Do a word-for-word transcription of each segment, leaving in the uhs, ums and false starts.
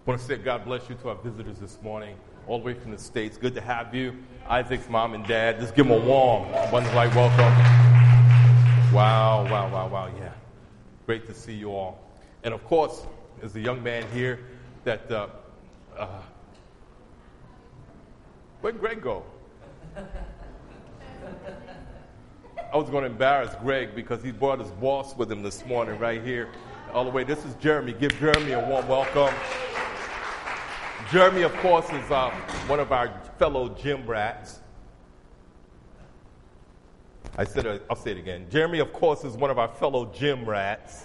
I want to say God bless you to our visitors this morning, all the way from the States. Good to have you. Isaac's mom and dad. Just give them a warm, one-like welcome. Wow, wow, wow, wow, yeah. Great to see you all. And of course, there's a young man here that, uh, uh, where'd Greg go? I was going to embarrass Greg because he brought his boss with him this morning right here. All the way, this is Jeremy. Give Jeremy a warm welcome. Jeremy, of course, is uh, one of our fellow gym rats. I said, uh, I'll say it again. Jeremy, of course, is one of our fellow gym rats.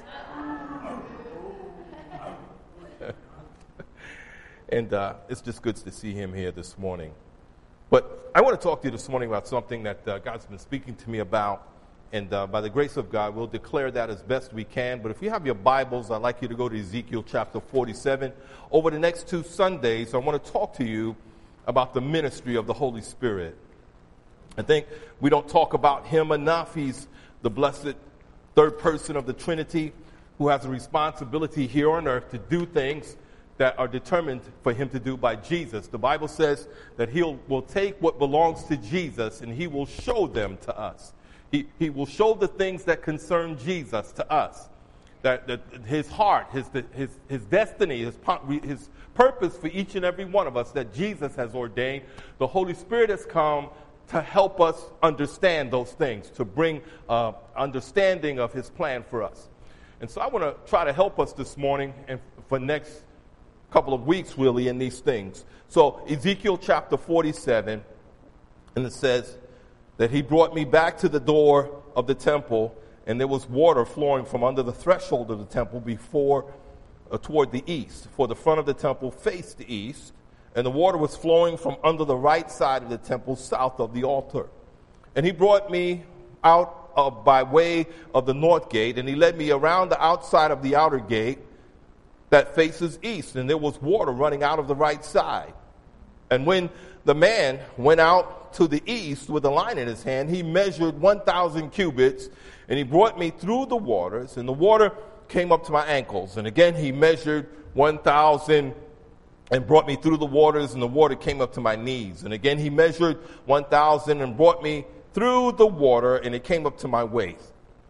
And uh, it's just good to see him here this morning. But I want to talk to you this morning about something that uh, God's been speaking to me about. And uh, by the grace of God, we'll declare that as best we can. But if you have your Bibles, I'd like you to go to Ezekiel chapter forty-seven. Over the next two Sundays, I want to talk to you about the ministry of the Holy Spirit. I think we don't talk about him enough. He's the blessed third person of the Trinity who has a responsibility here on earth to do things that are determined for him to do by Jesus. The Bible says that he will take what belongs to Jesus and he will show them to us. He, he will show the things that concern Jesus to us. That, that his heart, his, his, his destiny, his, his purpose for each and every one of us that Jesus has ordained. The Holy Spirit has come to help us understand those things, to bring uh, understanding of his plan for us. And so I want to try to help us this morning and for next couple of weeks really in these things. So Ezekiel chapter forty-seven, and it says that he brought me back to the door of the temple, and there was water flowing from under the threshold of the temple before, uh, toward the east. For the front of the temple faced the east, and the water was flowing from under the right side of the temple, south of the altar. And he brought me out uh, by way of the north gate, and he led me around the outside of the outer gate that faces east, and there was water running out of the right side. And when the man went out to the east with a line in his hand, he measured one thousand cubits, and he brought me through the waters, and the water came up to my ankles. And again he measured one thousand and brought me through the waters, and the water came up to my knees. And again he measured one thousand and brought me through the water, and it came up to my waist.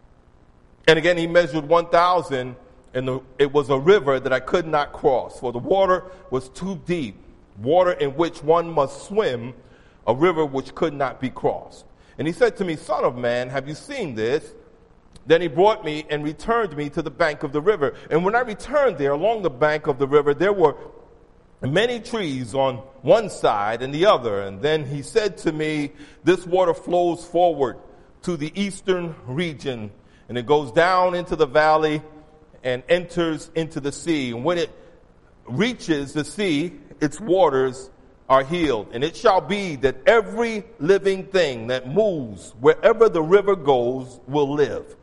And again he measured one thousand, and the, it was a river that I could not cross, for the water was too deep, water in which one must swim, a river which could not be crossed. And he said to me, Son of man, have you seen this? Then he brought me and returned me to the bank of the river. And when I returned there along the bank of the river, there were many trees on one side and the other. And then he said to me, this water flows forward to the eastern region, and it goes down into the valley and enters into the sea. And when it reaches the sea, its waters are healed. And it shall be that every living thing that moves wherever the river goes will live.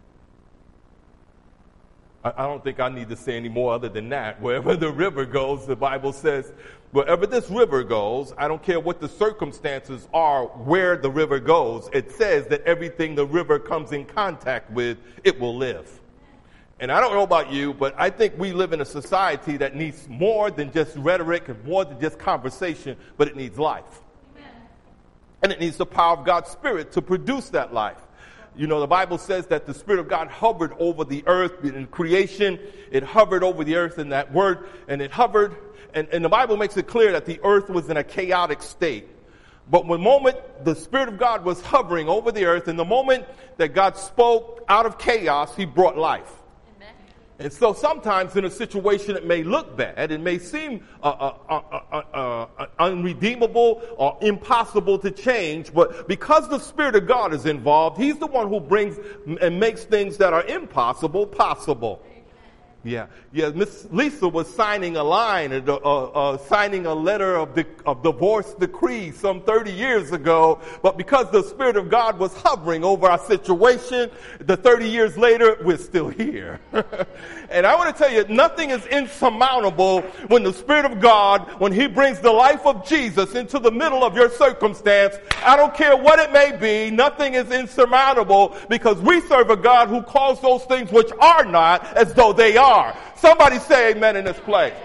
I, I don't think I need to say any more other than that. Wherever the river goes, the Bible says, wherever this river goes, I don't care what the circumstances are where the river goes, it says that everything the river comes in contact with, it will live. And I don't know about you, but I think we live in a society that needs more than just rhetoric and more than just conversation, but it needs life. Amen. And it needs the power of God's Spirit to produce that life. You know, the Bible says that the Spirit of God hovered over the earth in creation. It hovered over the earth in that word, and it hovered, and, and the Bible makes it clear that the earth was in a chaotic state. But the moment the Spirit of God was hovering over the earth, and the moment that God spoke out of chaos, he brought life. And so sometimes in a situation it may look bad, it may seem uh, uh, uh, uh, uh, unredeemable or impossible to change, but because the Spirit of God is involved, he's the one who brings and makes things that are impossible possible. Yeah, yeah. Miss Lisa was signing a line, uh, uh, signing a letter of, de- of divorce decree some thirty years ago. But because the Spirit of God was hovering over our situation, the thirty years later, we're still here. And I want to tell you, nothing is insurmountable when the Spirit of God, when he brings the life of Jesus into the middle of your circumstance. I don't care what it may be, nothing is insurmountable because we serve a God who calls those things which are not as though they are. Somebody say amen in this place. Amen.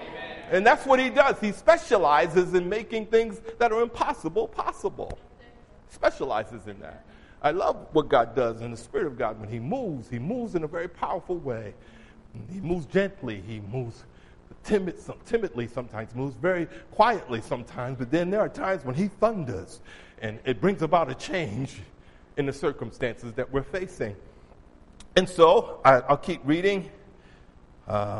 And that's what he does. He specializes in making things that are impossible possible. Specializes in that. I love what God does in the Spirit of God. When he moves, he moves in a very powerful way. He moves gently. He moves timid, some, timidly sometimes, moves very quietly sometimes. But then there are times when he thunders, and it brings about a change in the circumstances that we're facing. And so I, I'll keep reading. Uh,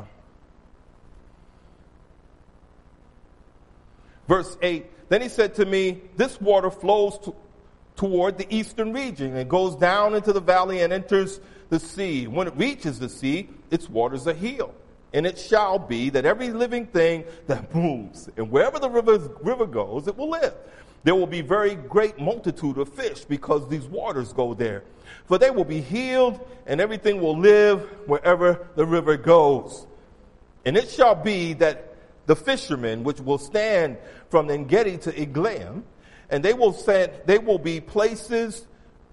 verse eight, then he said to me, this water flows to, toward the eastern region and goes down into the valley and enters the sea. When it reaches the sea, its waters are healed. And it shall be that every living thing that moves, and wherever the river, river goes, it will live. There will be very great multitude of fish because these waters go there. For they will be healed, and everything will live wherever the river goes. And it shall be that the fishermen, which will stand from En-gedi to Eglaim, and they will send, they will be places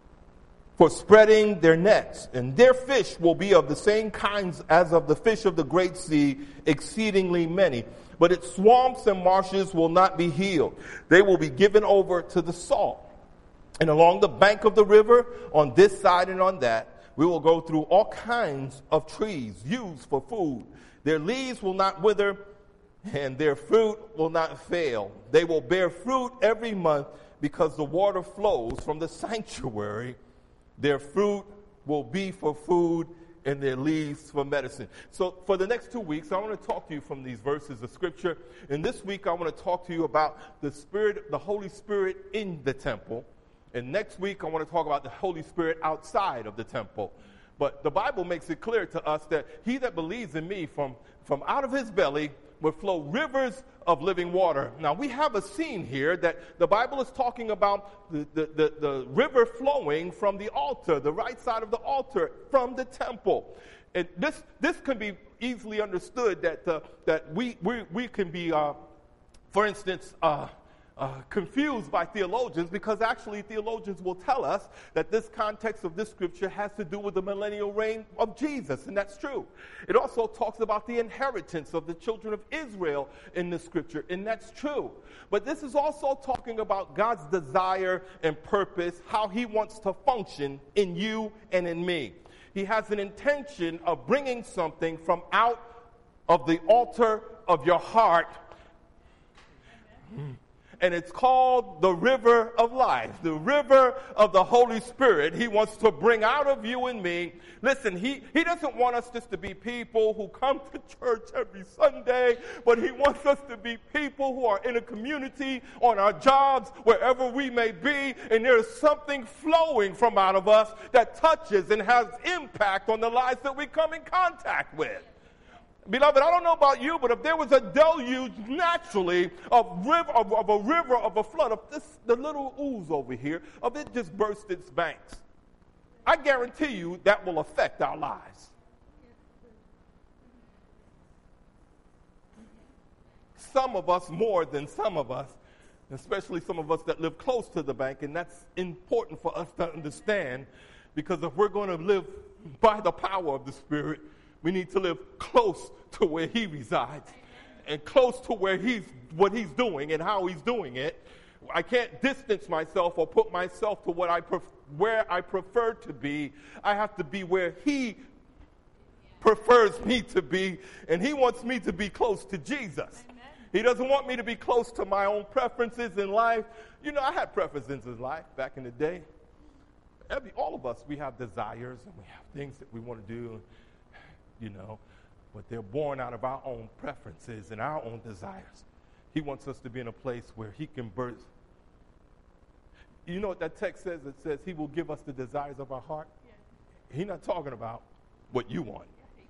for spreading their nets, and their fish will be of the same kinds as of the fish of the great sea, exceedingly many. But its swamps and marshes will not be healed. They will be given over to the salt. And along the bank of the river, on this side and on that, we will go through all kinds of trees used for food. Their leaves will not wither, and their fruit will not fail. They will bear fruit every month because the water flows from the sanctuary. Their fruit will be for food, and their leaves for medicine. So for the next two weeks, I want to talk to you from these verses of Scripture. And this week, I want to talk to you about the Spirit, the Holy Spirit in the temple. And next week, I want to talk about the Holy Spirit outside of the temple. But the Bible makes it clear to us that he that believes in me, from, from out of his belly will flow rivers of living water. Now, we have a scene here that the Bible is talking about the, the, the, the river flowing from the altar, the right side of the altar, from the temple. And this this can be easily understood that uh, that we, we, we can be, uh, for instance, uh, Uh, confused by theologians, because actually theologians will tell us that this context of this scripture has to do with the millennial reign of Jesus, and that's true. It also talks about the inheritance of the children of Israel in the scripture, and that's true. But this is also talking about God's desire and purpose, how he wants to function in you and in me. He has an intention of bringing something from out of the altar of your heart. Mm. And it's called the river of life, the river of the Holy Spirit. He wants to bring out of you and me. Listen, he, he doesn't want us just to be people who come to church every Sunday, but he wants us to be people who are in a community, on our jobs, wherever we may be, and there is something flowing from out of us that touches and has impact on the lives that we come in contact with. Beloved, I don't know about you, but if there was a deluge naturally of, river, of, of a river, of a flood, of this, the little ooze over here, of it just burst its banks, I guarantee you that will affect our lives. Some of us more than some of us, especially some of us that live close to the bank, and that's important for us to understand, because if we're going to live by the power of the Spirit, we need to live close to where he resides and close to where he's, what he's doing and how he's doing it. I can't distance myself or put myself to what I pref- where I prefer to be. I have to be where he prefers me to be, and he wants me to be close to Jesus. Amen. He doesn't want me to be close to my own preferences in life. You know, I had preferences in life back in the day. Every, all of us, we have desires and we have things that we want to do. You know, but they're born out of our own preferences and our own desires. He wants us to be in a place where he can birth. You know what that text says? It says he will give us the desires of our heart. Yeah. He's not talking about what you want.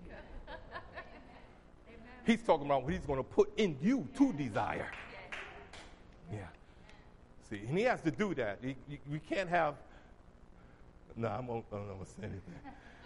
He's talking about what he's going to put in you to desire. Yeah. See, and he has to do that. He, you, we can't have, no, I'm, I'm not going to say anything.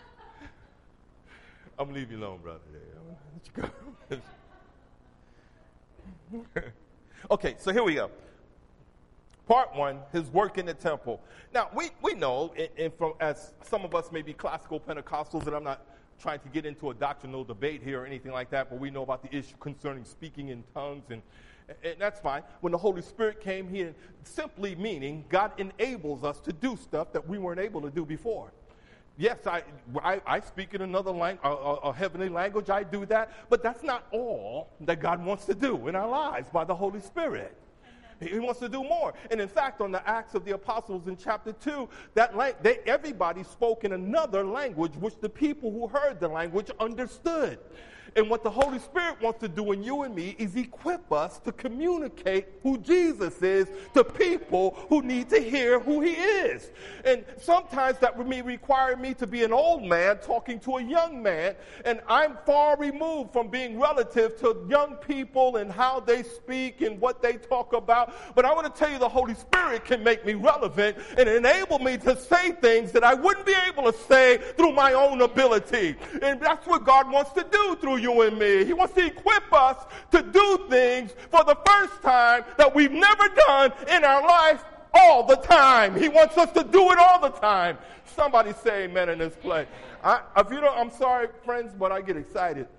I'm going to leave you alone, brother. I'm going to let you go. Okay, so here we go. Part one, his work in the temple. Now, we, we know, and, and from as some of us may be classical Pentecostals, and I'm not trying to get into a doctrinal debate here or anything like that, but we know about the issue concerning speaking in tongues, and, and that's fine. When the Holy Spirit came here, simply meaning God enables us to do stuff that we weren't able to do before. Yes, I, I, I speak in another language, a, a, a heavenly language, I do that, but that's not all that God wants to do in our lives by the Holy Spirit. He wants to do more. And in fact, on the Acts of the Apostles in chapter two, that lang- they, everybody spoke in another language, which the people who heard the language understood. And what the Holy Spirit wants to do in you and me is equip us to communicate who Jesus is to people who need to hear who he is. And sometimes that may require me to be an old man talking to a young man, and I'm far removed from being relative to young people and how they speak and what they talk about. But I want to tell you, the Holy Spirit can make me relevant and enable me to say things that I wouldn't be able to say through my own ability. And that's what God wants to do through you and me. He wants to equip us to do things for the first time that we've never done in our life all the time. He wants us to do it all the time. Somebody say amen in this place. I, if you don't, I'm sorry, friends, but I get excited.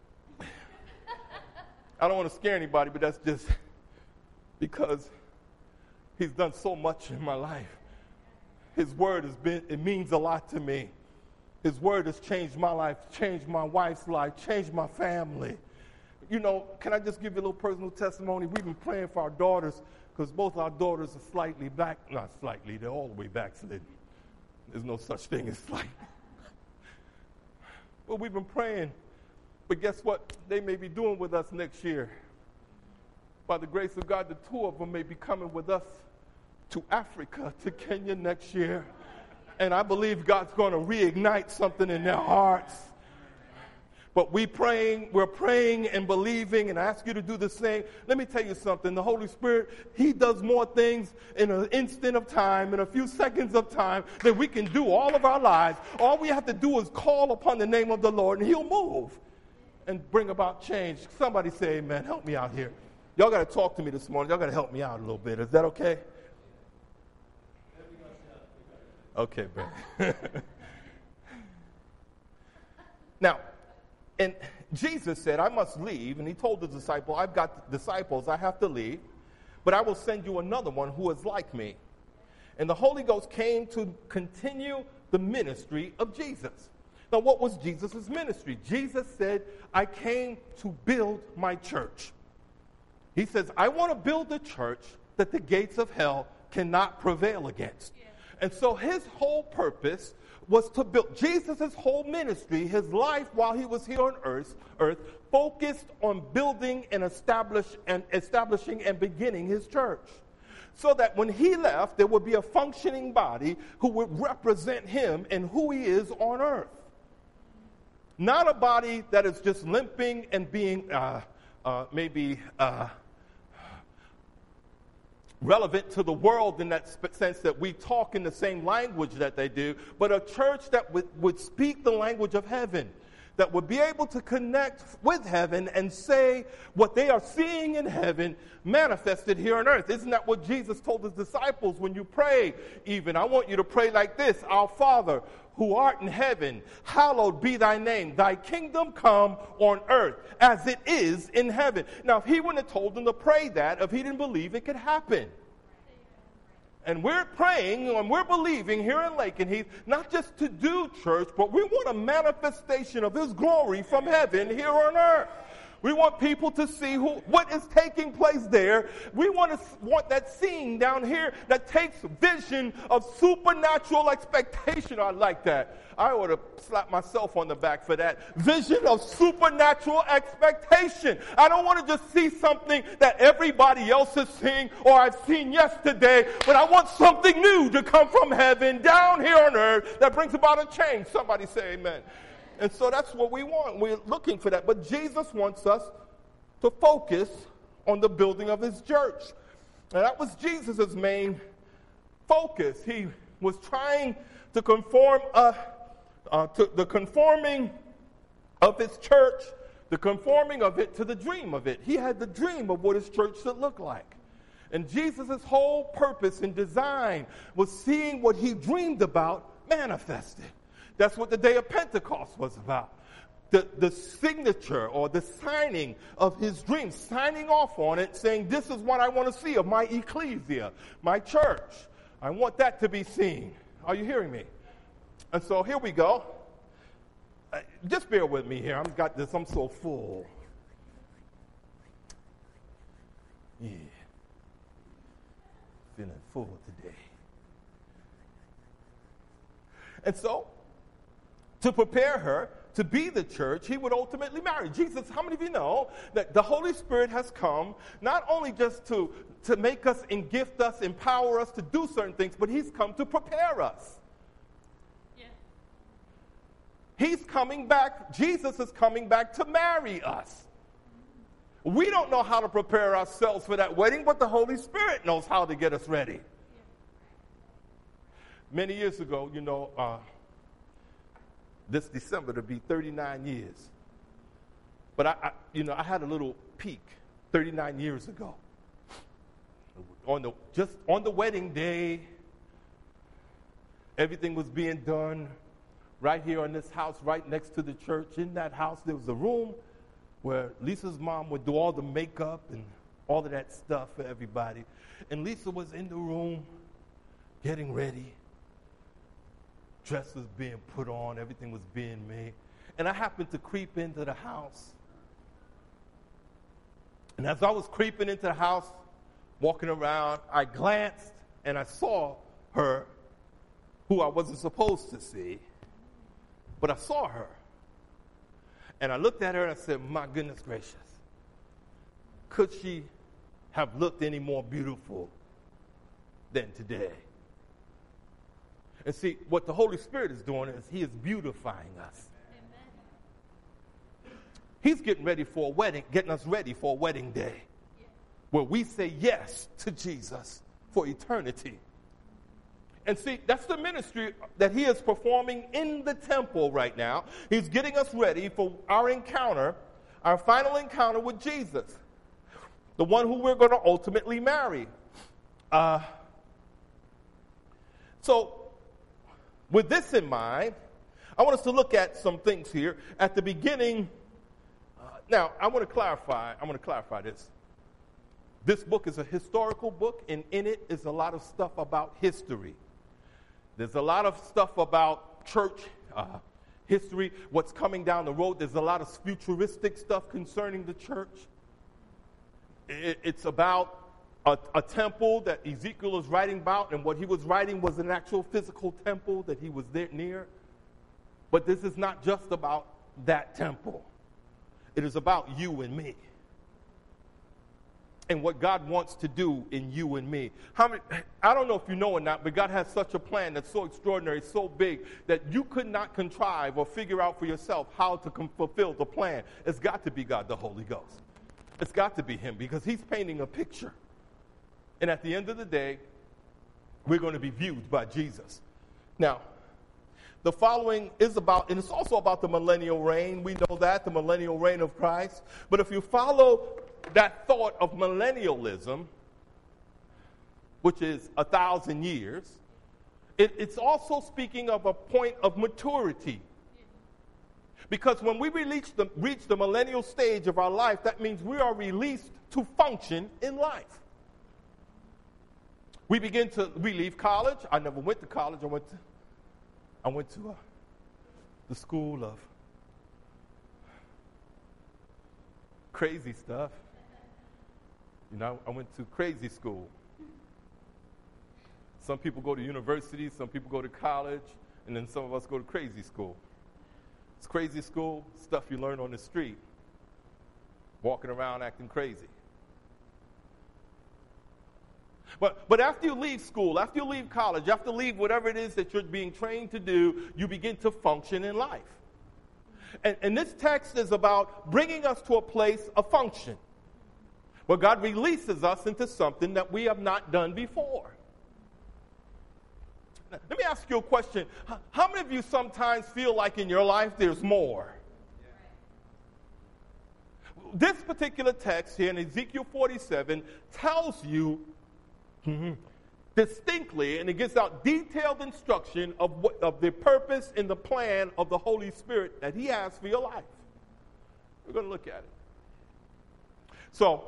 I don't want to scare anybody, but that's just because he's done so much in my life. His word has been, it means a lot to me. His word has changed my life, changed my wife's life, changed my family. You know, can I just give you a little personal testimony? We've been praying for our daughters because both our daughters are slightly back, not slightly, they're all the way backslidden. There's no such thing as slight. But we've been praying. But guess what they may be doing with us next year? By the grace of God, the two of them may be coming with us to Africa, to Kenya next year. And I believe God's going to reignite something in their hearts. But we praying, we're praying and believing, and I ask you to do the same. Let me tell you something. The Holy Spirit, he does more things in an instant of time, in a few seconds of time, than we can do all of our lives. All we have to do is call upon the name of the Lord, and he'll move and bring about change. Somebody say amen. Help me out here. Y'all got to talk to me this morning. Y'all got to help me out a little bit. Is that okay? Okay, Ben. Now, and Jesus said, I must leave, and he told the disciple, I've got disciples, I have to leave, but I will send you another one who is like me. And the Holy Ghost came to continue the ministry of Jesus. Now, what was Jesus' ministry? Jesus said, I came to build my church. He says, I want to build a church that the gates of hell cannot prevail against. Yeah. And so his whole purpose was to build. Jesus' whole ministry, his life while he was here on earth, earth focused on building and establish and establishing and beginning his church. So that when he left, there would be a functioning body who would represent him and who he is on earth. Not a body that is just limping and being uh, uh, maybe uh, relevant to the world in that sp- sense that we talk in the same language that they do, but a church that would, would speak the language of heaven, that would be able to connect with heaven and say what they are seeing in heaven manifested here on earth. Isn't that what Jesus told his disciples when you pray? Even, I want you to pray like this: Our Father, who art in heaven, hallowed be thy name. Thy kingdom come on earth as it is in heaven. Now, if he wouldn't have told them to pray that, if he didn't believe it could happen. And we're praying and we're believing here in Lakenheath, not just to do church, but we want a manifestation of his glory from heaven here on earth. We want people to see who, what is taking place there. We want to want that scene down here that takes vision of supernatural expectation. I like that. I ought to slap myself on the back for that. Vision of supernatural expectation. I don't want to just see something that everybody else is seeing or I've seen yesterday, but I want something new to come from heaven down here on earth that brings about a change. Somebody say amen. And so that's what we want. We're looking for that. But Jesus wants us to focus on the building of his church. And that was Jesus' main focus. He was trying to conform uh, uh, to the conforming of his church, the conforming of it to the dream of it. He had the dream of what his church should look like. And Jesus' whole purpose and design was seeing what he dreamed about manifested. That's what the day of Pentecost was about. The, the signature or the signing of his dream, signing off on it, saying, this is what I want to see of my ecclesia, my church. I want that to be seen. Are you hearing me? And so here we go. Uh, just bear with me here. I've got this. I'm so full. Yeah. Feeling full today. And so, to prepare her to be the church, he would ultimately marry. Jesus, how many of you know that the Holy Spirit has come not only just to, to make us and gift us, empower us to do certain things, but he's come to prepare us. Yeah. He's coming back. Jesus is coming back to marry us. We don't know how to prepare ourselves for that wedding, but the Holy Spirit knows how to get us ready. Yeah. Many years ago, you know, uh, this December to be thirty-nine years. But I, I, you know, I had a little peak thirty-nine years ago. On the just on the wedding day, everything was being done right here in this house, right next to the church. In that house, there was a room where Lisa's mom would do all the makeup and all of that stuff for everybody. And Lisa was in the room getting ready. Dress was being put on, everything was being made. And I happened to creep into the house. And as I was creeping into the house, walking around, I glanced and I saw her, who I wasn't supposed to see, but I saw her. And I looked at her and I said, my goodness gracious, could she have looked any more beautiful than today? And see, what the Holy Spirit is doing is he is beautifying us. Amen. He's getting ready for a wedding, getting us ready for a wedding day, yeah, where we say yes to Jesus for eternity. And see, that's the ministry that he is performing in the temple right now. He's getting us ready for our encounter, our final encounter with Jesus, the one who we're going to ultimately marry. Uh, so, with this in mind, I want us to look at some things here. At the beginning, uh, now I want to clarify, I want to clarify this. This book is a historical book, and in it is a lot of stuff about history. There's a lot of stuff about church uh, history, what's coming down the road. There's a lot of futuristic stuff concerning the church. It, it's about A, a temple that Ezekiel is writing about, and what he was writing was an actual physical temple that he was there near. But this is not just about that temple. It is about you and me. And what God wants to do in you and me. How many, I don't know if you know or not, but God has such a plan that's so extraordinary, so big, that you could not contrive or figure out for yourself how to com- fulfill the plan. It's got to be God, the Holy Ghost. It's got to be him, because he's painting a picture. And at the end of the day, we're going to be viewed by Jesus. Now, the following is about, and it's also about the millennial reign. We know that, the millennial reign of Christ. But if you follow that thought of millennialism, which is a thousand years, it, it's also speaking of a point of maturity. Because when we reach the, reach the millennial stage of our life, that means we are released to function in life. We begin to, we leave college. I never went to college. I went to, I went to uh, the school of crazy stuff. You know, I went to crazy school. Some people go to university, some people go to college, and then some of us go to crazy school. It's crazy school, stuff you learn on the street, walking around acting crazy. But, but after you leave school, after you leave college, after you leave whatever it is that you're being trained to do, you begin to function in life. And, and this text is about bringing us to a place of function, where God releases us into something that we have not done before. Now, let me ask you a question. How many of you sometimes feel like in your life there's more? This particular text here in Ezekiel forty-seven tells you Mm-hmm. distinctly, and it gives out detailed instruction of what of the purpose and the plan of the Holy Spirit that he has for your life. We're going to look at it. So,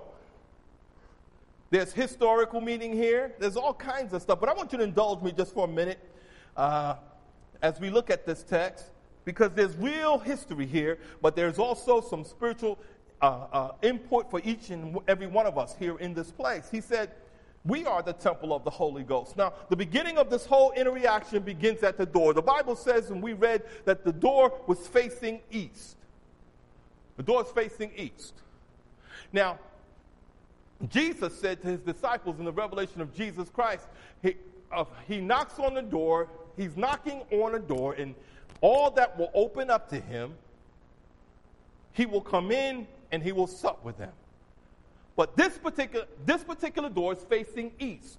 there's historical meaning here. There's all kinds of stuff. But I want you to indulge me just for a minute uh, as we look at this text, because there's real history here, but there's also some spiritual uh, uh, input for each and every one of us here in this place. He said, we are the temple of the Holy Ghost. Now, the beginning of this whole interaction begins at the door. The Bible says, and we read, that the door was facing east. The door is facing east. Now, Jesus said to his disciples in the revelation of Jesus Christ, he, uh, he knocks on the door, he's knocking on a door, and all that will open up to him, he will come in and he will sup with them. But this particular, this particular door is facing east.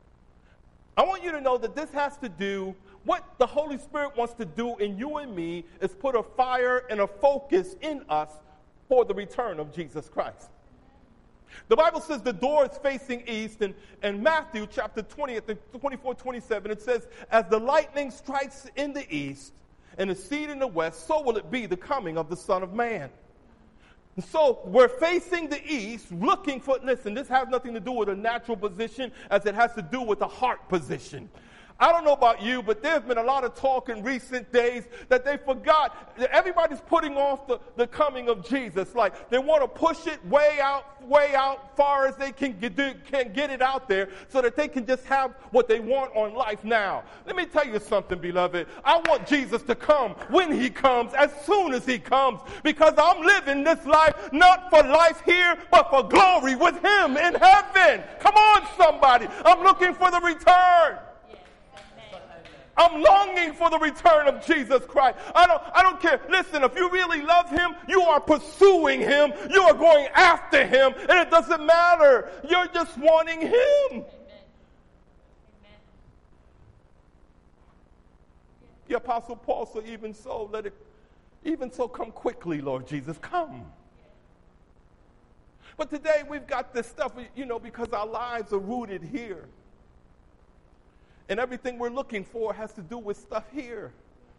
I want you to know that this has to do, what the Holy Spirit wants to do in you and me is put a fire and a focus in us for the return of Jesus Christ. The Bible says the door is facing east, and in Matthew chapter twenty, twenty-four, twenty-seven, it says, as the lightning strikes in the east and the seed in the west, so will it be the coming of the Son of Man. And so we're facing the east, looking for, listen, this has nothing to do with a natural position as it has to do with a heart position. I don't know about you, but there's been a lot of talk in recent days that they forgot that everybody's putting off the, the coming of Jesus. Like they want to push it way out, way out far as they can get, can get it out there so that they can just have what they want on life now. Let me tell you something, beloved. I want Jesus to come when he comes, as soon as he comes, because I'm living this life not for life here, but for glory with him in heaven. Come on, somebody. I'm looking for the return. I'm longing for the return of Jesus Christ. I don't, I don't care. Listen, if you really love him, you are pursuing him. You are going after him. And it doesn't matter. You're just wanting him. Amen. Amen. The Apostle Paul said, even so, let it, even so come quickly, Lord Jesus, come. But today we've got this stuff, you know, because our lives are rooted here. And everything we're looking for has to do with stuff here.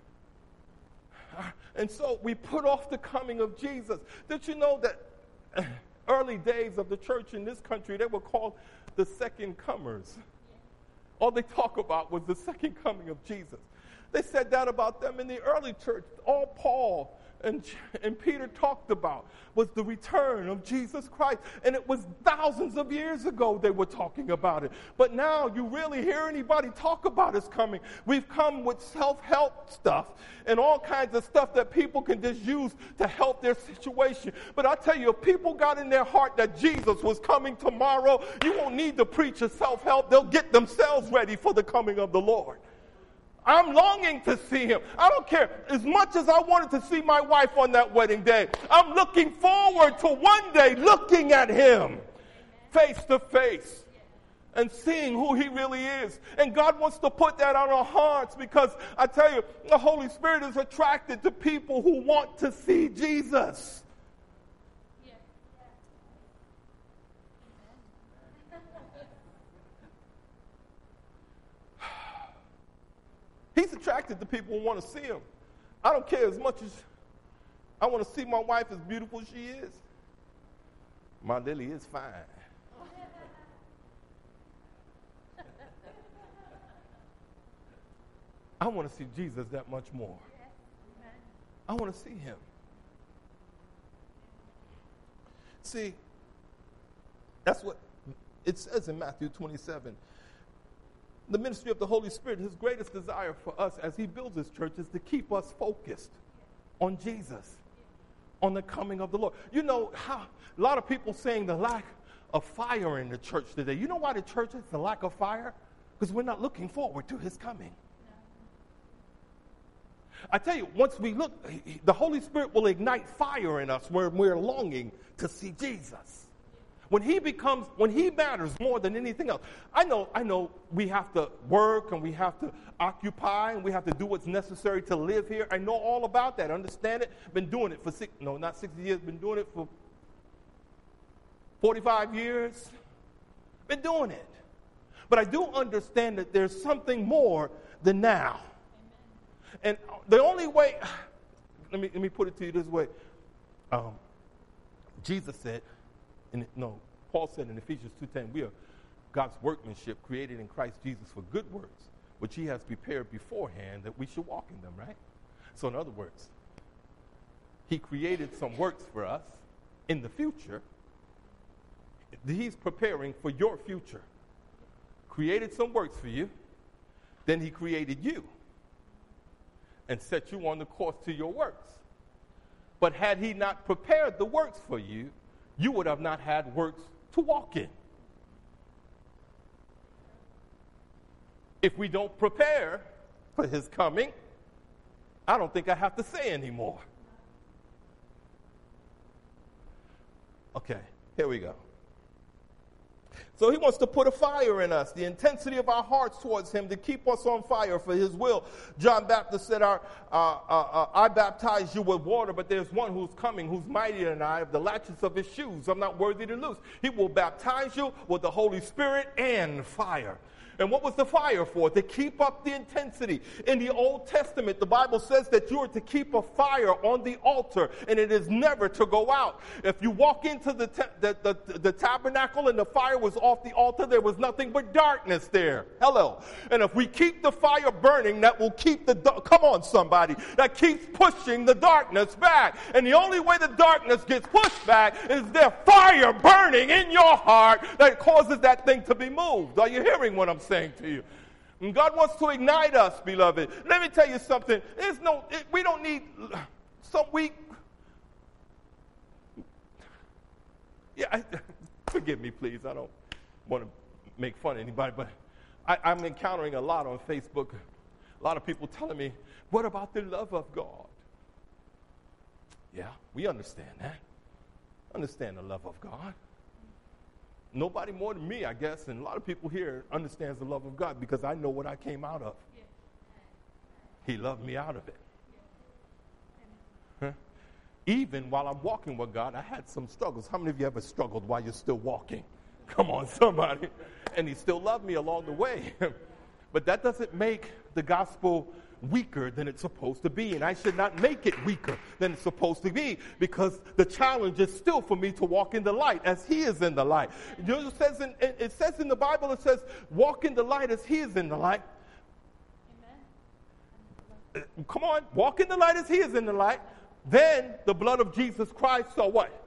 And so we put off the coming of Jesus. Did you know that early days of the church in this country, they were called the second comers? All they talk about was the second coming of Jesus. They said that about them in the early church. All Paul and, and Peter talked about was the return of Jesus Christ. And it was thousands of years ago they were talking about it. But now you really hear anybody talk about his coming. We've come with self-help stuff and all kinds of stuff that people can just use to help their situation. But I tell you, if people got in their heart that Jesus was coming tomorrow, you won't need to preach a self-help. They'll get themselves ready for the coming of the Lord. I'm longing to see him. I don't care. As much as I wanted to see my wife on that wedding day, I'm looking forward to one day looking at him face to face and seeing who he really is. And God wants to put that on our hearts because I tell you, the Holy Spirit is attracted to people who want to see Jesus. He's attracted to people who want to see him. I don't care as much as I want to see my wife as beautiful as she is. My Lily is fine. I want to see Jesus that much more. I want to see him. See, that's what it says in Matthew twenty-seven. The ministry of the Holy Spirit, his greatest desire for us as he builds his church is to keep us focused on Jesus, on the coming of the Lord. You know, how a lot of people saying the lack of fire in the church today. You know why the church has the lack of fire? Because we're not looking forward to his coming. I tell you, once we look, the Holy Spirit will ignite fire in us where we're longing to see Jesus. When he becomes, when he matters more than anything else. I know, I know we have to work and we have to occupy and we have to do what's necessary to live here. I know all about that. Understand it. Been doing it for six, no, not sixty years. Been doing it for forty-five years. Been doing it. But I do understand that there's something more than now. Amen. And the only way, let me, let me put it to you this way. Um, Jesus said, and no, Paul said in Ephesians two ten, we are God's workmanship created in Christ Jesus for good works, which he has prepared beforehand that we should walk in them, right? So in other words, he created some works for us in the future. He's preparing for your future. Created some works for you. Then he created you and set you on the course to your works. But had he not prepared the works for you, you would have not had works to walk in. If we don't prepare for his coming, I don't think I have to say anymore. Okay, here we go. So he wants to put a fire in us, the intensity of our hearts towards him, to keep us on fire for his will. John Baptist said, our, uh, uh, uh, I baptize you with water, but there's one who's coming, who's mightier than I, of the latchets of his shoes I'm not worthy to loose. He will baptize you with the Holy Spirit and fire. And what was the fire for? To keep up the intensity. In the Old Testament, the Bible says that you are to keep a fire on the altar, and it is never to go out. If you walk into the, te- the, the, the tabernacle and the fire was off the altar, there was nothing but darkness there. Hello. And if we keep the fire burning, that will keep the, do- come on somebody, that keeps pushing the darkness back. And the only way the darkness gets pushed back is there fire burning in your heart that causes that thing to be moved. Are you hearing what I'm saying? saying to you? And God wants to ignite us, beloved. Let me tell you something. There's no, it, we don't need some weak. Yeah, I, forgive me, please. I don't want to make fun of anybody, but I, I'm encountering a lot on Facebook. A lot of people telling me, "What about the love of God?" Yeah, we understand that. Understand the love of God. Nobody more than me, I guess, and a lot of people here understands the love of God because I know what I came out of. He loved me out of it. Huh? Even while I'm walking with God, I had some struggles. How many of you ever struggled while you're still walking? Come on, somebody. And he still loved me along the way. But that doesn't make the gospel weaker than it's supposed to be, and I should not make it weaker than it's supposed to be, because the challenge is still for me to walk in the light as he is in the light. You know, it says in, it says in the Bible, it says, walk in the light as he is in the light. Amen. Come on, walk in the light as he is in the light. Then the blood of Jesus Christ, so what?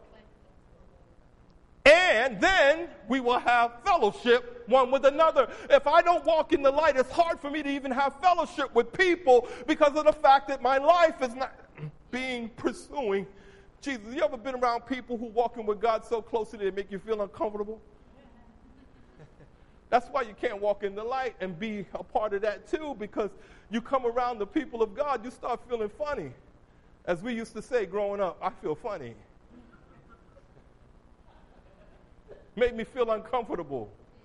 And then we will have fellowship one with another. If I don't walk in the light, it's hard for me to even have fellowship with people because of the fact that my life is not being pursuing Jesus. You ever been around people who walking with God so closely they make you feel uncomfortable? That's why you can't walk in the light and be a part of that too, because you come around the people of God, you start feeling funny. As we used to say growing up, I feel funny. Made me feel uncomfortable.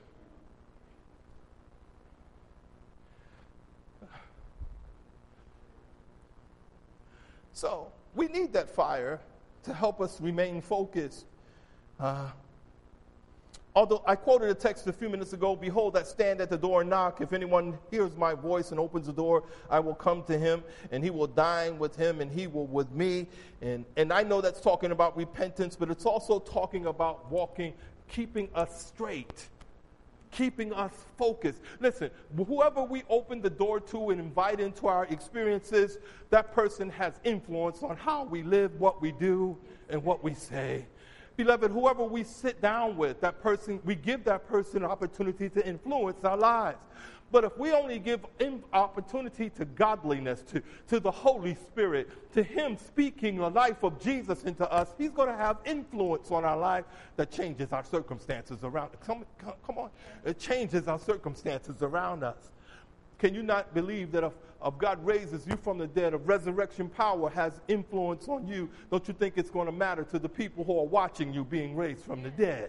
So we need that fire to help us remain focused. Uh, although I quoted a text a few minutes ago, behold, I stand at the door and knock. If anyone hears my voice and opens the door, I will come to him, and he will dine with him, and he will with me. And, and I know that's talking about repentance, but it's also talking about walking, keeping us straight, keeping us focused. Listen, whoever we open the door to and invite into our experiences, that person has influence on how we live, what we do, and what we say. Beloved, whoever we sit down with, that person, we give that person an opportunity to influence our lives. But if we only give opportunity to godliness, to, to the Holy Spirit, to him speaking the life of Jesus into us, he's going to have influence on our life that changes our circumstances around us. Come, come, come on. It changes our circumstances around us. Can you not believe that if, if God raises you from the dead, if resurrection power has influence on you, don't you think it's going to matter to the people who are watching you being raised from the dead?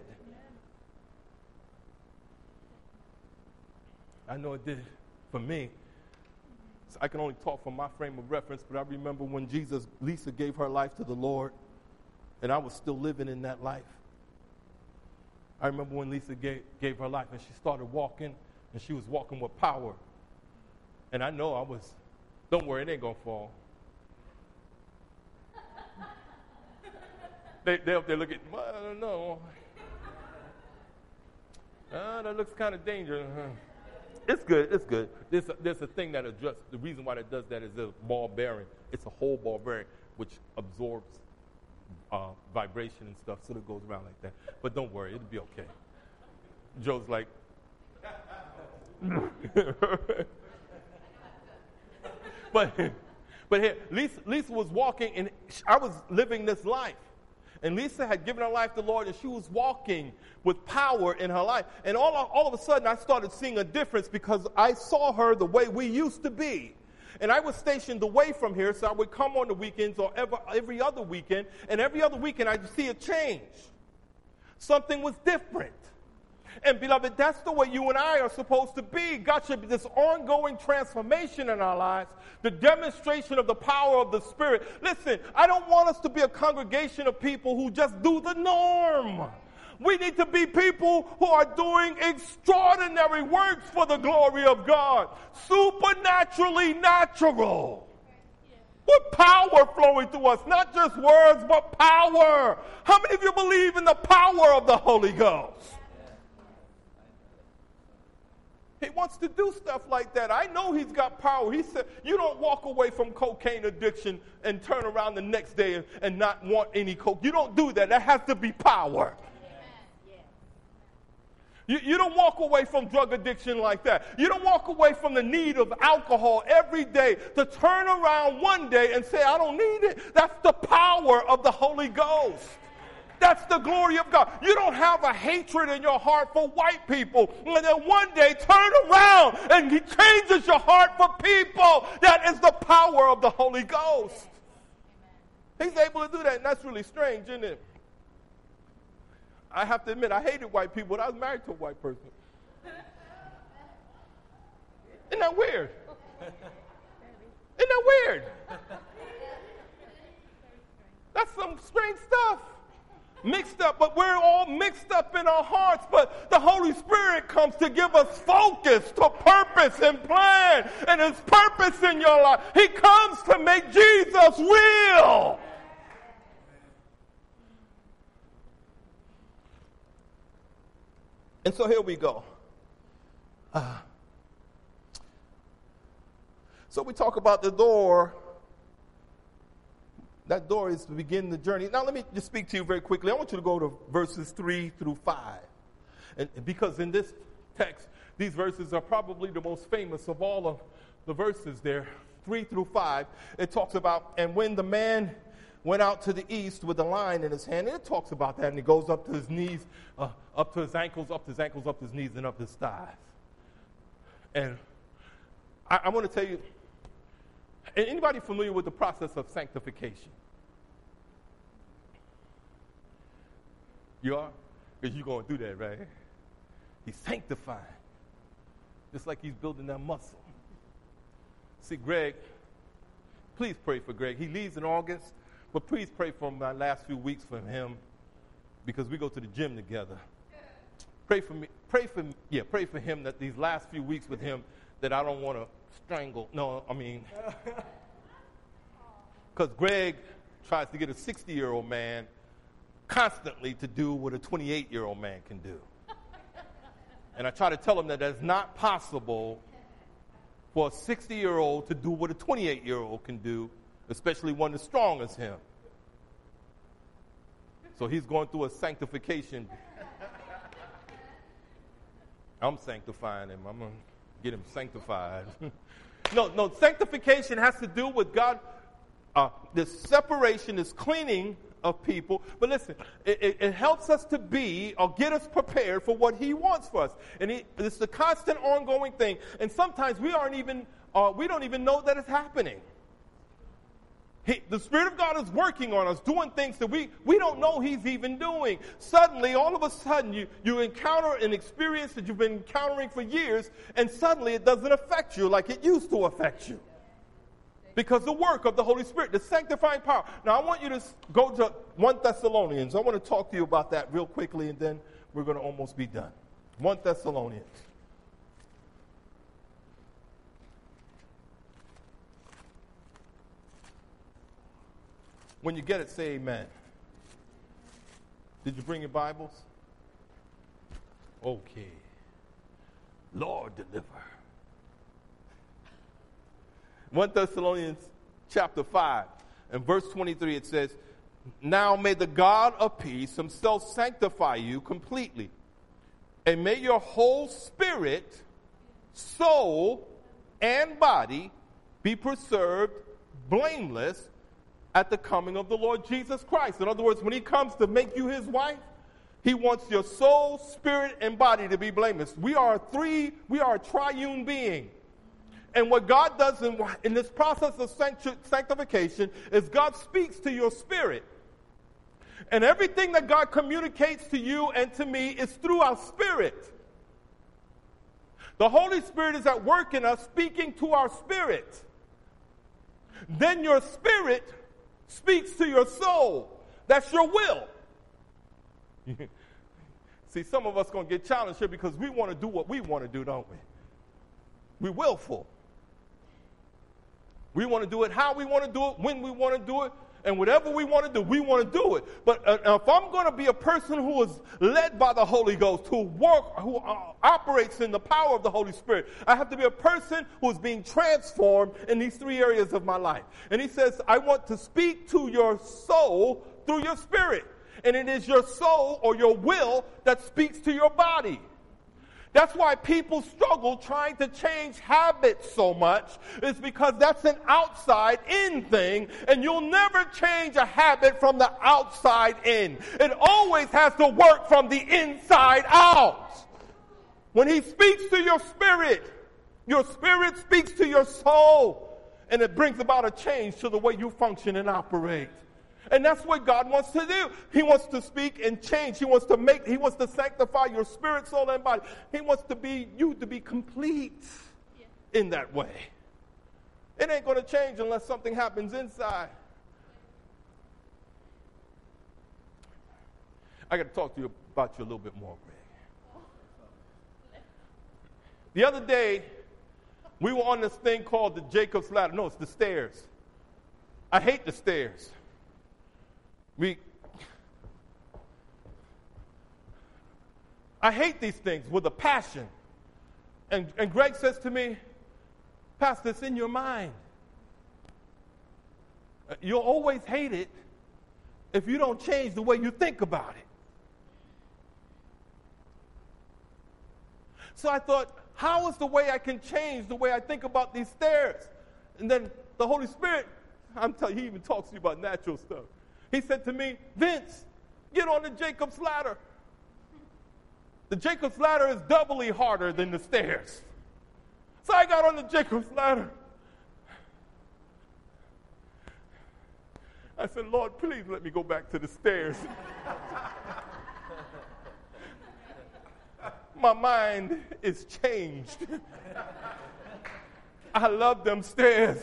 I know it did for me. So I can only talk from my frame of reference, but I remember when Jesus, Lisa gave her life to the Lord, and I was still living in that life. I remember when Lisa gave, gave her life, and she started walking And she was walking with power. And I know I was, don't worry, it ain't going to fall. they, they up there looking, well, I don't know. Uh, that looks kind of dangerous. Huh? It's good, it's good. There's a, there's a thing that adjusts. The reason why that does that is a ball bearing. It's a whole ball bearing, which absorbs uh, vibration and stuff, so it goes around like that. But don't worry, it'll be okay. Joe's like, but but here, Lisa, Lisa was walking, and I was living this life. And Lisa had given her life to the Lord, and she was walking with power in her life. And all, all of a sudden, I started seeing a difference because I saw her the way we used to be. And I was stationed away from here, so I would come on the weekends or every, every other weekend. And every other weekend, I'd see a change. Something was different. And beloved, that's the way you and I are supposed to be. God should be this ongoing transformation in our lives, the demonstration of the power of the Spirit. Listen, I don't want us to be a congregation of people who just do the norm. We need to be people who are doing extraordinary works for the glory of God. Supernaturally natural. With power flowing through us, not just words, but power. How many of you believe in the power of the Holy Ghost? He wants to do stuff like that. I know he's got power. He said, you don't walk away from cocaine addiction and turn around the next day and, and not want any coke. You don't do that. That has to be power. You, you don't walk away from drug addiction like that. You don't walk away from the need of alcohol every day to turn around one day and say, I don't need it. That's the power of the Holy Ghost. That's the glory of God. You don't have a hatred in your heart for white people. And then one day turn around and he changes your heart for people. That is the power of the Holy Ghost. He's able to do that, and that's really strange, isn't it? I have to admit, I hated white people, but I was married to a white person. Isn't that weird? Isn't that weird? That's some strange stuff. Mixed up, but we're all mixed up in our hearts. But the Holy Spirit comes to give us focus to purpose and plan and his purpose in your life. He comes to make Jesus real. And so here we go. Uh, so we talk about the door. That door is to begin the journey. Now let me just speak to you very quickly. I want you to go to verses three through five. And because in this text, these verses are probably the most famous of all of the verses there. Three through five, it talks about, and when the man went out to the east with a line in his hand, and it talks about that, and it goes up to his knees, uh, up to his ankles, up to his ankles, up to his knees, and up his thighs. And I, I want to tell you, anybody familiar with the process of sanctification? You are? Because you're going through that, right? He's sanctifying. Just like he's building that muscle. See, Greg, please pray for Greg. He leaves in August, but please pray for my last few weeks for him because we go to the gym together. Pray for me. Pray for yeah. Pray for him that these last few weeks with him that I don't want to strangle. No, I mean, because Greg tries to get a sixty-year-old man constantly to do what a twenty-eight-year-old man can do. And I try to tell him that that's not possible for a sixty-year-old to do what a twenty-eight-year-old can do, especially one as strong as him. So he's going through a sanctification. I'm sanctifying him. I'm going to get him sanctified. no, no, sanctification has to do with God, uh, this separation, this cleaning of people. But listen, it, it, it helps us to be or get us prepared for what he wants for us. And he, it's a constant ongoing thing. And sometimes we aren't even, uh, we don't even know that it's happening. He, the Spirit of God is working on us, doing things that we, we don't know he's even doing. Suddenly, all of a sudden, you, you encounter an experience that you've been encountering for years, and suddenly it doesn't affect you like it used to affect you. Because the work of the Holy Spirit, the sanctifying power. Now, I want you to go to First Thessalonians. I want to talk to you about that real quickly, and then we're going to almost be done. First Thessalonians. When you get it, say amen. Did you bring your Bibles? Okay. Lord, deliver. First Thessalonians chapter five and verse twenty-three, it says, now may the God of peace himself sanctify you completely, and may your whole spirit, soul, and body be preserved blameless at the coming of the Lord Jesus Christ. In other words, when he comes to make you his wife, he wants your soul, spirit, and body to be blameless. We are three, we are a triune being. And what God does in, in this process of sanctification is God speaks to your spirit. And everything that God communicates to you and to me is through our spirit. The Holy Spirit is at work in us, speaking to our spirit. Then your spirit speaks to your soul. That's your will. See, some of us going to get challenged here because we want to do what we want to do, don't we? We're willful. We want to do it how we want to do it, when we want to do it, and whatever we want to do, we want to do it. But uh, if I'm going to be a person who is led by the Holy Ghost, who work, who uh, operates in the power of the Holy Spirit, I have to be a person who is being transformed in these three areas of my life. And he says, I want to speak to your soul through your spirit. And it is your soul or your will that speaks to your body. That's why people struggle trying to change habits so much, is because that's an outside-in thing, and you'll never change a habit from the outside in. It always has to work from the inside out. When he speaks to your spirit, your spirit speaks to your soul, and it brings about a change to the way you function and operate. And that's what God wants to do. He wants to speak and change. He wants to make, he wants to sanctify your spirit, soul, and body. He wants to be you to be complete yeah. in that way. It ain't going to change unless something happens inside. I got to talk to you about you a little bit more, Greg. The other day, we were on this thing called the Jacob's Ladder. No, it's the stairs. I hate the stairs. We, I hate these things with a passion. And, and Greg says to me, Pastor, it's in your mind. You'll always hate it if you don't change the way you think about it. So I thought, how is the way I can change the way I think about these stairs? And then the Holy Spirit, I'm telling you, he even talks to you about natural stuff. He said to me, Vince, get on the Jacob's Ladder. The Jacob's Ladder is doubly harder than the stairs. So I got on the Jacob's Ladder. I said, Lord, please let me go back to the stairs. My mind is changed. I love them stairs.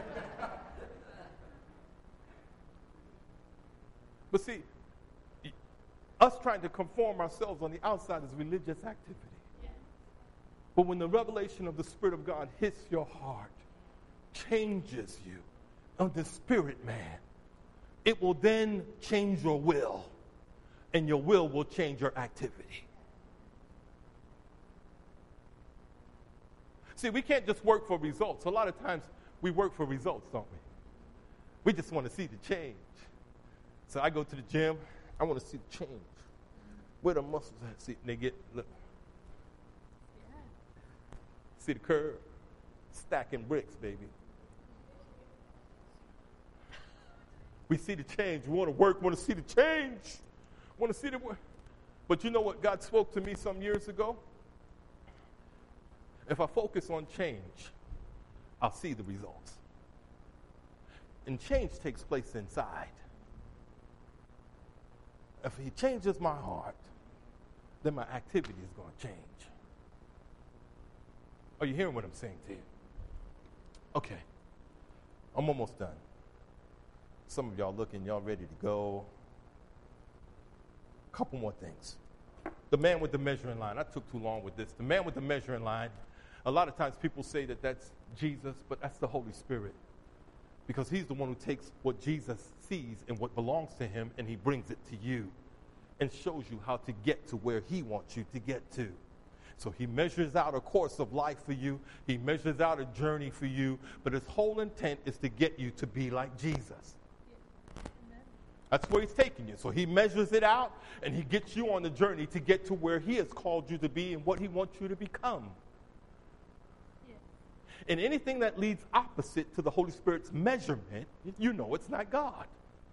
But see, us trying to conform ourselves on the outside is religious activity. Yeah. But when the revelation of the Spirit of God hits your heart, changes you on the spirit man, it will then change your will, and your will will change your activity. See, we can't just work for results. A lot of times we work for results, don't we? We just want to see the change. So I go to the gym. I want to see the change. Where the muscles at? See, they get, look. Yeah. See the curve? Stacking bricks, baby. We see the change. We want to work. We want to see the change. We want to see the work. But you know what God spoke to me some years ago? If I focus on change, I'll see the results. And change takes place inside. If he changes my heart, then my activity is going to change. Are you hearing what I'm saying to you? Okay. I'm almost done. Some of y'all looking, y'all ready to go. Couple more things. The man with the measuring line. I took too long with this. The man with the measuring line. A lot of times people say that that's Jesus, but that's the Holy Spirit. Because he's the one who takes what Jesus sees and what belongs to him, and he brings it to you and shows you how to get to where he wants you to get to. So he measures out a course of life for you. He measures out a journey for you. But his whole intent is to get you to be like Jesus. That's where he's taking you. So he measures it out, and he gets you on the journey to get to where he has called you to be and what he wants you to become. Yeah. And anything that leads opposite to the Holy Spirit's measurement, you know it's not God.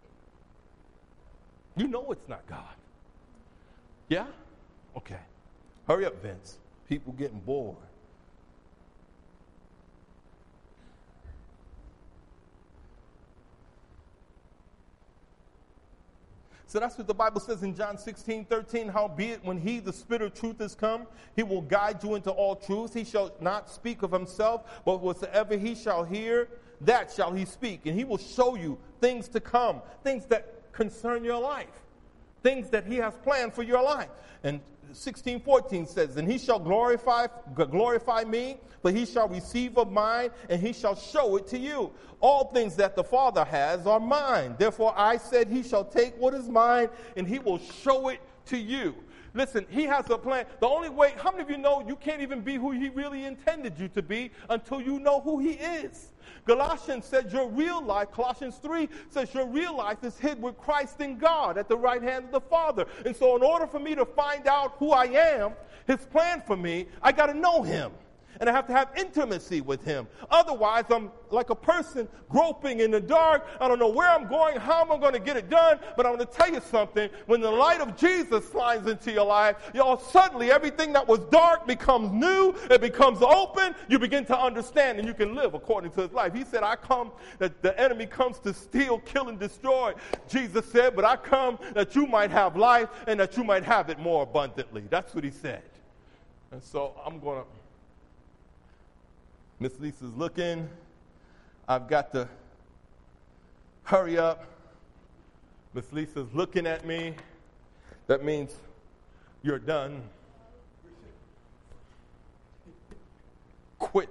You know it's not God. Yeah? Okay. Hurry up, Vince. People getting bored. So that's what the Bible says in John sixteen, thirteen. Howbeit, when he, the Spirit of truth, is come, he will guide you into all truth. He shall not speak of himself, but whatsoever he shall hear, that shall he speak. And he will show you things to come, things that concern your life, things that he has planned for your life. And sixteen, fourteen says, and he shall glorify, glorify me, but he shall receive of mine, and he shall show it to you. All things that the Father has are mine. Therefore I said, he shall take what is mine, and he will show it to you. Listen, he has a plan. The only way, how many of you know you can't even be who he really intended you to be until you know who he is? Galatians said your real life, Colossians three says your real life is hid with Christ in God at the right hand of the Father. And so in order for me to find out who I am, his plan for me, I got to know him. And I have to have intimacy with him. Otherwise, I'm like a person groping in the dark. I don't know where I'm going, how am I going to get it done? But I'm going to tell you something. When the light of Jesus shines into your life, y'all, suddenly everything that was dark becomes new. It becomes open. You begin to understand, and you can live according to his life. He said, I come, that the enemy comes to steal, kill, and destroy. Jesus said, but I come that you might have life and that you might have it more abundantly. That's what he said. And so I'm going to... Miss Lisa's looking. I've got to hurry up. Miss Lisa's looking at me. That means you're done. Quit.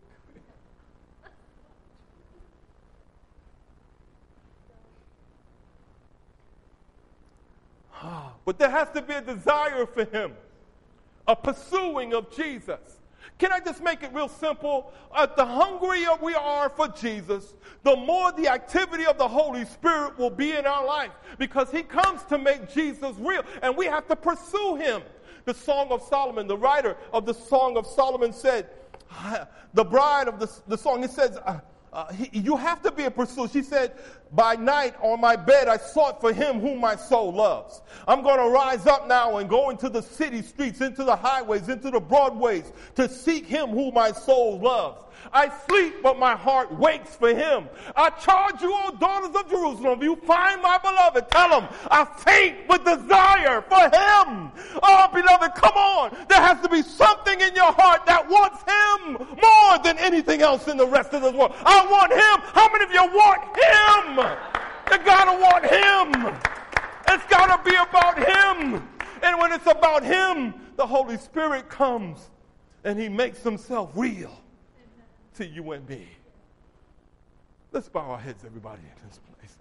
But there has to be a desire for him, a pursuing of Jesus. Can I just make it real simple? Uh, the hungrier we are for Jesus, the more the activity of the Holy Spirit will be in our life, because he comes to make Jesus real, and we have to pursue him. The Song of Solomon, the writer of the Song of Solomon said, the bride of the, the song, he says, uh, uh, he, you have to be a pursuer. She said, by night on my bed I sought for him whom my soul loves. I'm going to rise up now and go into the city streets, into the highways, into the broadways to seek him whom my soul loves. I sleep, but my heart wakes for him. I charge you, O daughters of Jerusalem, if you find my beloved, tell him, I faint with desire for him. Oh, beloved, come on. There has to be something in your heart that wants him more than anything else in the rest of this world. I want him. How many of you want him? You gotta want him. It's gotta be about him. And when it's about him, the Holy Spirit comes and he makes himself real to you and me. Let's bow our heads, everybody, in this place.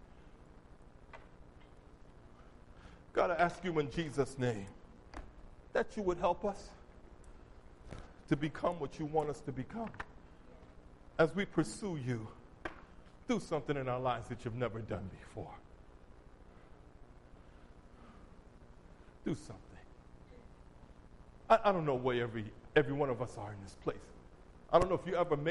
God, I ask you in Jesus' name that you would help us to become what you want us to become. As we pursue you, do something in our lives that you've never done before. Do something. I, I don't know where every, every one of us are in this place. I don't know if you ever made